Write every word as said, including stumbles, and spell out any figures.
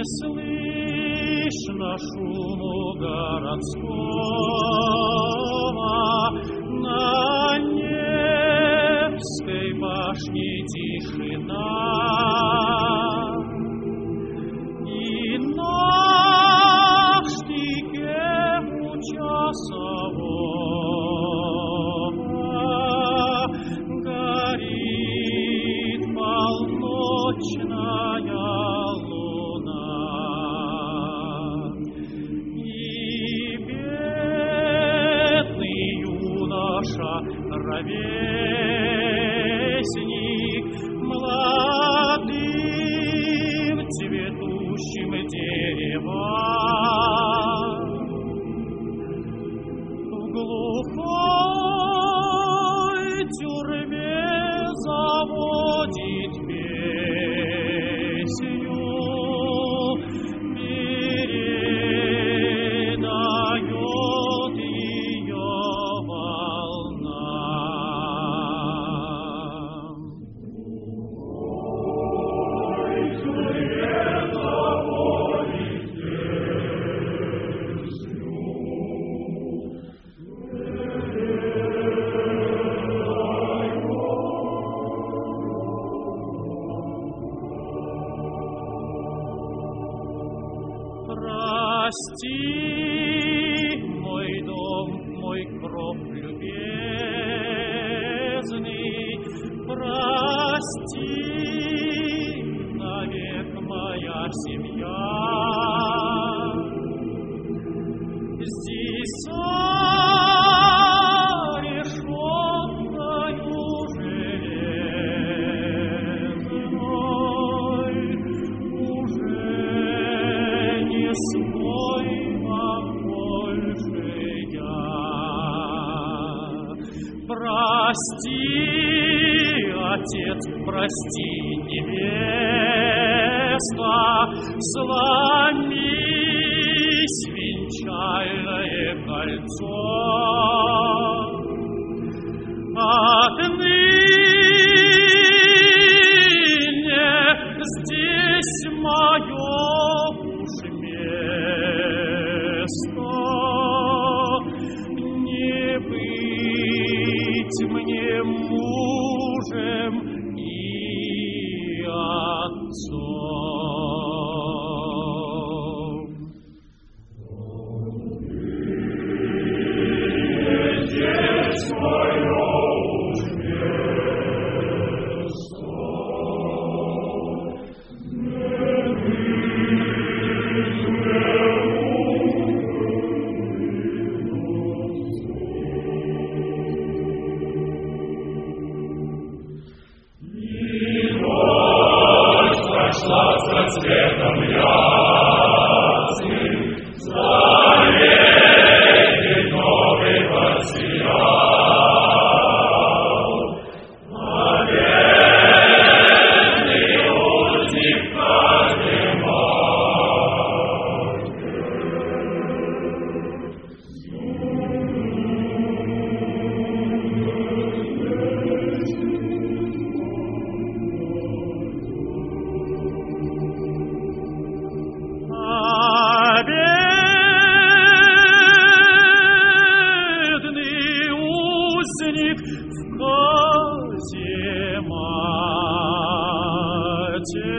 слышно шуму городского, на Невской башне тишина, и на штыке часового горит полночная луна, и бедный юноша, ровесник молодым цветущим деревам, в глухой тюрьме заводит песню, передает ее волнам. Ой, тюрьме заводит песню, прости, мой дом, мой кров любезный, прости, навек моя семья. Здесь за решеткою железной уже не свой вам больше я. Прости, Отец, прости, невеста, сломись венчальное кольцо. Отныне здесь мое уж место, не быть мне мужем и отцом. Здесь мое уж место, не быть цветом ясным, заветит новый воссиял. Победный узник каждой марки. Бедный узник в каземате